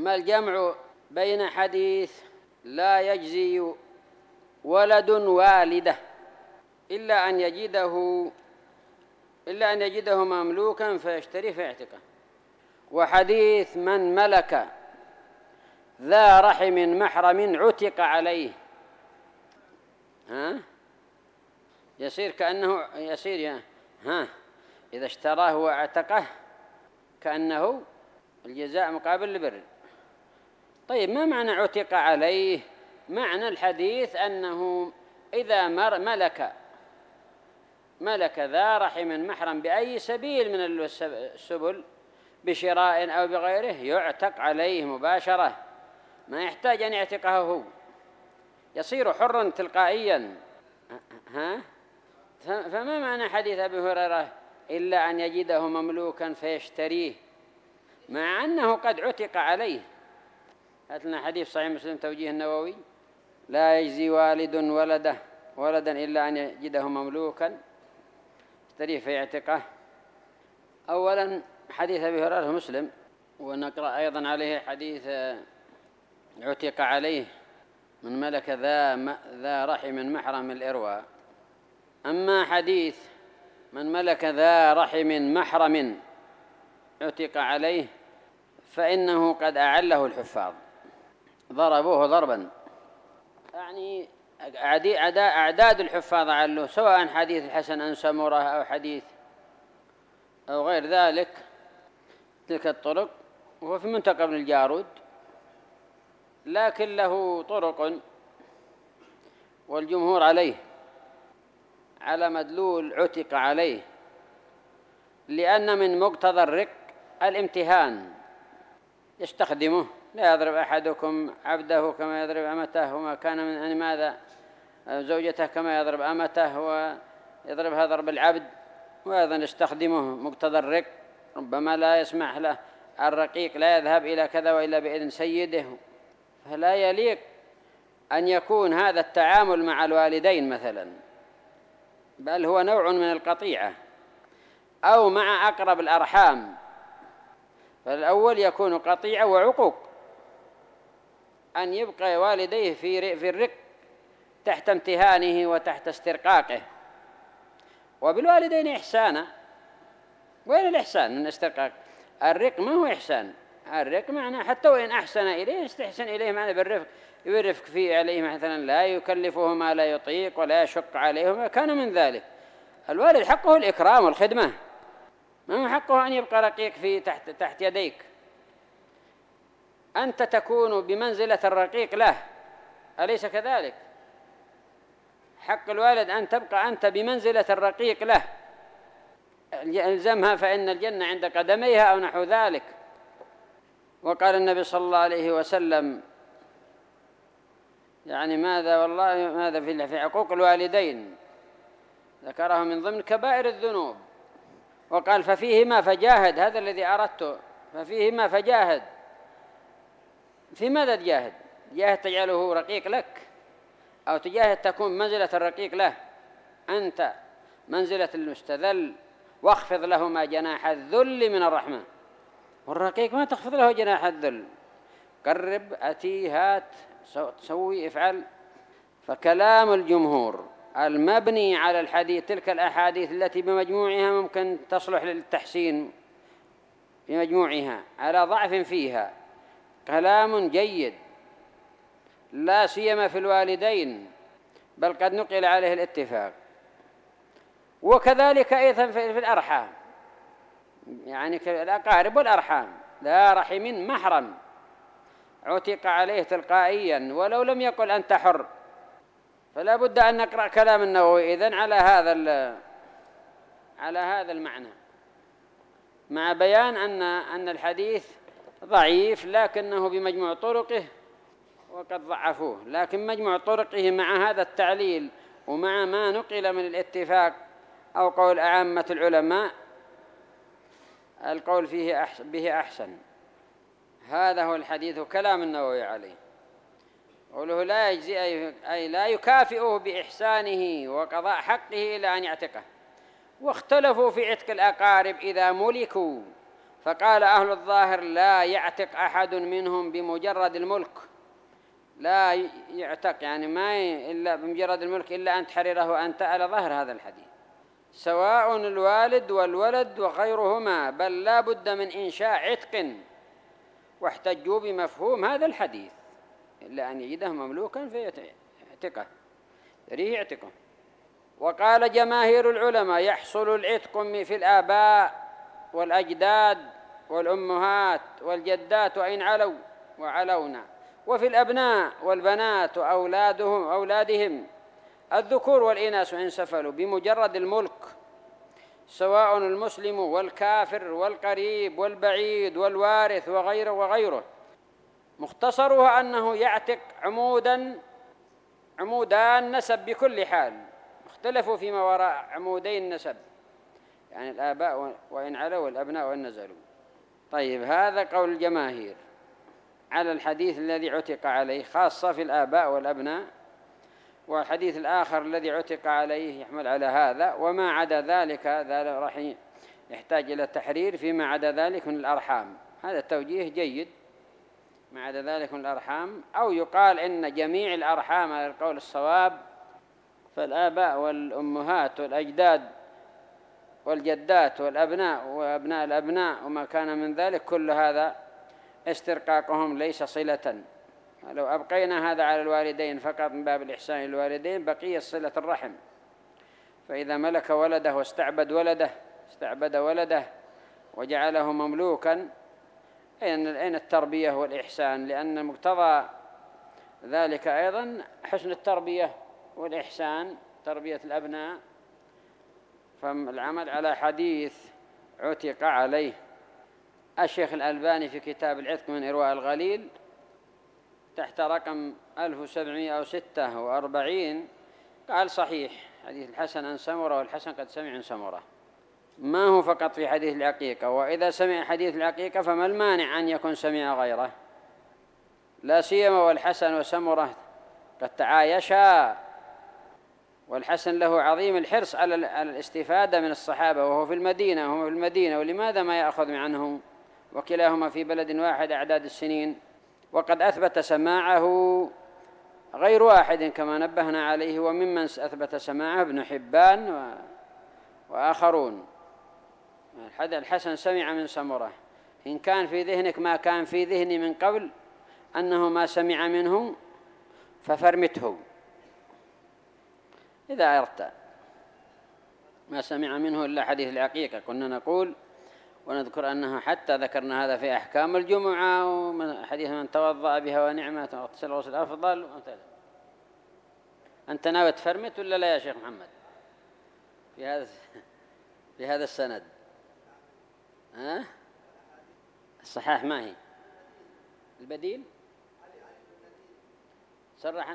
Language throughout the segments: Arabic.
ما الجمع بين حديث لا يجزي ولد والده إلا أن يجده مملوكا فيشتري فيعتقه، وحديث من ملك ذا رحم محرم عتق عليه، يصير كأنه إذا اشتراه واعتقه كأنه الجزاء مقابل البر. طيب، ما معنى عتق عليه؟ معنى الحديث أنه إذا ملك ذا رحم محرم بأي سبيل من السبل، بشراء أو بغيره، يعتق عليه مباشرة، ما يحتاج أن يعتقه هو، يصير حرا تلقائيا. فما معنى حديث أبي هريرة إلا أن يجده مملوكا فيشتريه، مع أنه قد عتق عليه؟ هات لنا حديث صحيح مسلم توجيه النووي: لا يجزي والد ولدا إلا أن يجده مملوكا يشتريه فيعتقه. أولا حديث أبي هريرة مسلم، ونقرأ أيضا عليه حديث عتق عليه من ملك ذا رحم محرم الإرواء. أما حديث من ملك ذا رحم محرم عتق عليه فإنه قد أعله الحفاظ، ضربوه ضربا، يعني أعداد الحفاظ علّوه، سواء حديث الحسن عن سمرة أو حديث أو غير ذلك تلك الطرق. وهو في منتقى ابن الجارود، لكن له طرق، والجمهور عليه على مدلول عتق عليه، لأن من مقتضى الرق الامتهان، يستخدمه، لا يضرب أحدكم عبده كما يضرب أمته، وما كان من أن ماذا زوجته كما يضرب أمته ويضربها ضرب العبد، وأيضا يستخدمه مقتضى الرق، ربما لا يسمح له الرقيق لا يذهب إلى كذا وإلا بإذن سيده، فلا يليق أن يكون هذا التعامل مع الوالدين مثلا، بل هو نوع من القطيعة، أو مع أقرب الأرحام، فالأول يكون قطيعة وعقوق، أن يبقى والديه في الرق تحت امتهانه وتحت استرقاقه. وبالوالدين إحسانا، وين الإحسان من استرقاق؟ الرق ما هو إحسان، الرق معنى حتى وإن أحسن إليه يستحسن إليه، معنى بالرفق فيه عليه، مثلا لا يكلفه ما لا يطيق ولا يشق عليه وما كان من ذلك. الوالد حقه الإكرام والخدمة، ما هو حقه أن يبقى رقيق في تحت يديك. أنت تكون بمنزلة الرقيق له، أليس كذلك؟ حق الوالد أن تبقى أنت بمنزلة الرقيق له، الزمها فإن الجنة عند قدميها أو نحو ذلك. وقال النبي صلى الله عليه وسلم يعني ماذا في حقوق الوالدين، ذكره من ضمن كبائر الذنوب، وقال ففيهما فجاهد، هذا الذي أردته، ففيهما فجاهد. في ماذا تجاهد؟ جاهد تجعله رقيق لك، أو تجاهد تكون منزلة الرقيق له، أنت منزلة المستذل، واخفض لهما جناح الذل من الرحمة. والرقيق ما تخفض له جناح الذل، قرب، أتي، هات، سوي، افعل. فكلام الجمهور المبني على الحديث، تلك الأحاديث التي بمجموعها ممكن تصلح للتحسين بمجموعها على ضعف فيها، كلام جيد، لا سيما في الوالدين، بل قد نقل عليه الاتفاق. وكذلك أيضا في الأرحام، يعني الأقارب والأرحام، لا رحم محرم عتق عليه تلقائيا ولو لم يقل أنت حر. فلا بد أن نقرأ كلام النووي إذن على هذا المعنى، مع بيان أن الحديث ضعيف لكنه بمجموع طرقه، وقد ضعفوه، لكن مجموع طرقه مع هذا التعليل ومع ما نقل من الاتفاق أو قول عامة العلماء، القول فيه به أحسن. هذا هو الحديث كلام النووي عليه. قوله لا يجزي أي لا يكافئه بإحسانه وقضاء حقه إلى أن يعتقه. واختلفوا في عتق الأقارب إذا ملكوا، فقال أهل الظاهر لا يعتق أحد منهم بمجرد الملك، لا يعتق يعني إلا بمجرد الملك إلا أن تحرره وأنت، على ظهر هذا الحديث، سواء الوالد والولد وغيرهما، بل لا بد من إنشاء عتق، واحتجوا بمفهوم هذا الحديث إلا أن يجده مملوكا فيعتقه، يريه يعتقه. وقال جماهير العلماء يحصل العتق في الآباء والأجداد والأمهات والجدات وإن علوا وعلونا، وفي الأبناء والبنات أولادهم الذكور والإناث إن سفلوا بمجرد الملك، سواء المسلم والكافر والقريب والبعيد والوارث وغيره. مختصرها أنه يعتق عمودان نسب بكل حال، اختلفوا فيما وراء عمودي النسب، يعني الآباء وإن علوا والأبناء وإن نزلوا. طيب، هذا قول الجماهير على الحديث الذي عتق عليه، خاصة في الآباء والأبناء، والحديث الآخر الذي عتق عليه يحمل على هذا، وما عدا ذلك راح يحتاج إلى تحرير فيما عدا ذلك من الأرحام. هذا التوجيه جيد، ما عدا ذلك من الأرحام، أو يقال إن جميع الأرحام على القول الصواب، فالآباء والأمهات والأجداد والجدات والأبناء وأبناء الأبناء وما كان من ذلك، كل هذا استرقاقهم ليس صلة. لو أبقينا هذا على الوالدين فقط من باب الإحسان للوالدين بقي صلة الرحم، فإذا ملك ولده واستعبد ولده وجعله مملوكا، أين التربية والإحسان؟ لأن مقتضى ذلك أيضا حسن التربية والإحسان، تربية الأبناء. فالعمل على حديث عتق عليه. الشيخ الألباني في كتاب العتق من إرواء الغليل تحت رقم 1746 قال صحيح حديث الحسن عن سمرة، والحسن قد سمع عن سمرة، ما هو فقط في حديث العقيقة، وإذا سمع حديث العقيقة فما المانع أن يكون سمع غيره، لا سيما والحسن وسمرة قد تعايشا، والحسن له عظيم الحرص على الاستفادة من الصحابة وهو في المدينة، ولماذا ما يأخذ عنهم وكلاهما في بلد واحد أعداد السنين؟ وقد أثبت سماعه غير واحد كما نبهنا عليه، وممن أثبت سماعه ابن حبان وآخرون. الحسن سمع من سمرة، إن كان في ذهنك ما كان في ذهني من قبل أنه ما سمع منه ففرمته، إذا أردت ما سمع منه إلا حديث العقيقة. كنا نقول ونذكر أنها حتى ذكرنا هذا في أحكام الجمعة، وحديث من توضأ بها ونعمة واغتسل غسل أفضل ومثلا. أنت ناوي تفرمت ولا لا يا شيخ محمد في هذا السند؟ الصحاح ما هي البديل؟ صرح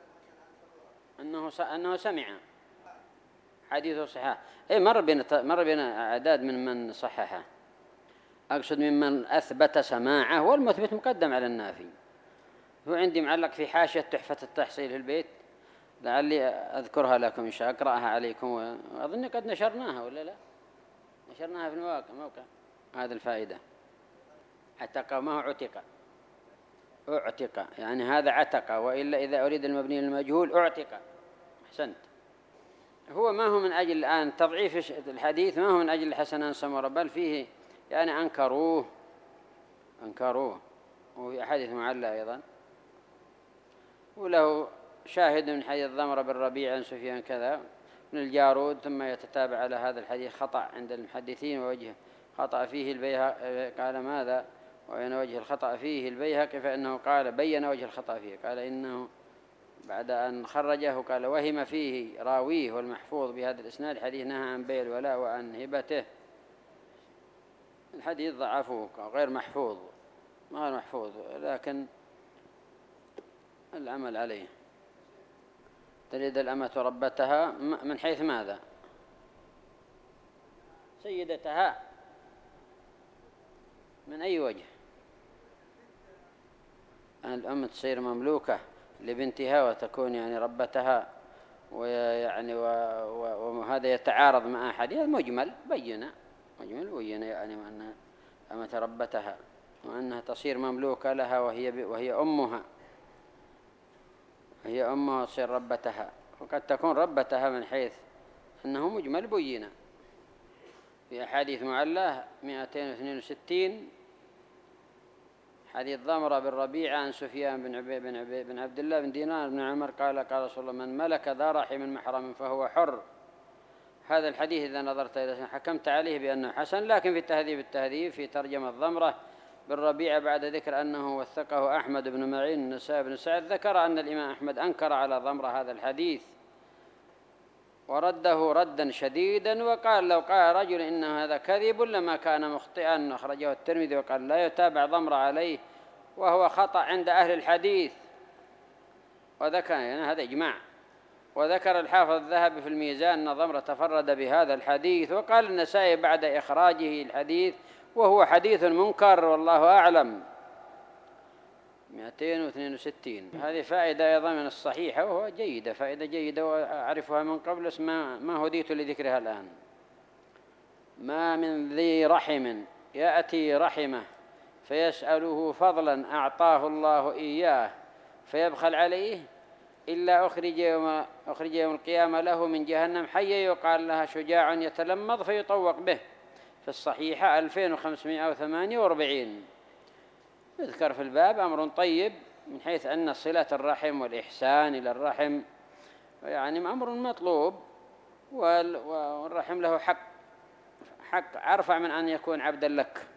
أنه سمع حديثه صحاح. مر بنا أعداد من صححه، أقصد ممن أثبت سماعه، والمثبت مقدم على النافي. هو عندي معلق في حاشية تحفة التحصيل في البيت، لعلي أذكرها لكم إن شاء الله، أقرأها عليكم، وأظن قد نشرناها ولا لا؟ نشرناها في موقع هذه الفائدة. عتق ما هو أعتق يعني هذا عتق، وإلا إذا أريد المبني للمجهول أعتق. أحسنت. هو ما هو من أجل الآن تضعيف الحديث، ما هو من أجل الحسن عن سمرة، بل فيه يعني أنكروه، وفي أحاديث معلّة أيضا، وله شاهد من حديث ضمرة بن ربيع عن سفيان كذا من الجارود، ثم يتتابع على هذا الحديث خطأ عند المحدثين، ووجه خطأ فيه البيهقي. قال ماذا؟ وبين وجه الخطأ فيه البيهقي، فإنه قال بين وجه الخطأ فيه، قال إنه بعد أن خرجه قال وهم فيه راويه والمحفوظ بهذا الإسناد حديث نهى عن بيع الولاء وعن هبته. الحديث ضعفوه غير محفوظ، لكن العمل عليه. تلد الأمة ربتها من حيث ماذا؟ سيدتها من أي وجه؟ الأم تصير مملوكة لبنتها وتكون يعني ربتها، ويعني وهذا يتعارض مع حديث مجمل بينا يعني أن أمة ربتها، وأنها تصير مملوكة لها وهي أمها، هي أمها تصير ربتها. وقد تكون ربتها من حيث أنه مجمل بينا في أحاديث معلّة 262 حديث ضمرة بن ربيعة عن سفيان بن عبد الله بن دينار بن عمر قال قال رسول الله من ملك ذا رحم من محرم فهو حر. هذا الحديث إذا نظرت إليه حكمت عليه بأنه حسن، لكن في التهذيب في ترجمة ضمرة بن ربيعة بعد ذكر أنه وثقه أحمد بن معين النسائي بن سعد ذكر أن الإمام أحمد أنكر على ضمرة هذا الحديث ورده ردا شديدا، وقال لو قال رجل إن هذا كذب لما كان مخطئا. أخرجه الترمذي وقال لا يتابع ضمرة عليه وهو خطأ عند أهل الحديث، وذكر يعني هذا إجماع. وذكر الحافظ الذهبي في الميزان أن ضمرة تفرد بهذا الحديث، وقال النسائي بعد إخراجه الحديث وهو حديث منكر والله أعلم. 262 هذه فائدة أيضا من الصحيحة وهو جيدة، فائدة جيدة وأعرفها من قبل ما هديت لذكرها الآن. ما من ذي رحم يأتي رحمه فيسأله فضلا أعطاه الله إياه فيبخل عليه إلا أخرج يوم القيامة له من جهنم حية يقال لها شجاع يتلمض فيطوق به. في الصحيحة 2548. يذكر في الباب أمر طيب من حيث أن صلة الرحم والإحسان إلى الرحم يعني أمر مطلوب، والرحم له حق أرفع من أن يكون عبدا لك.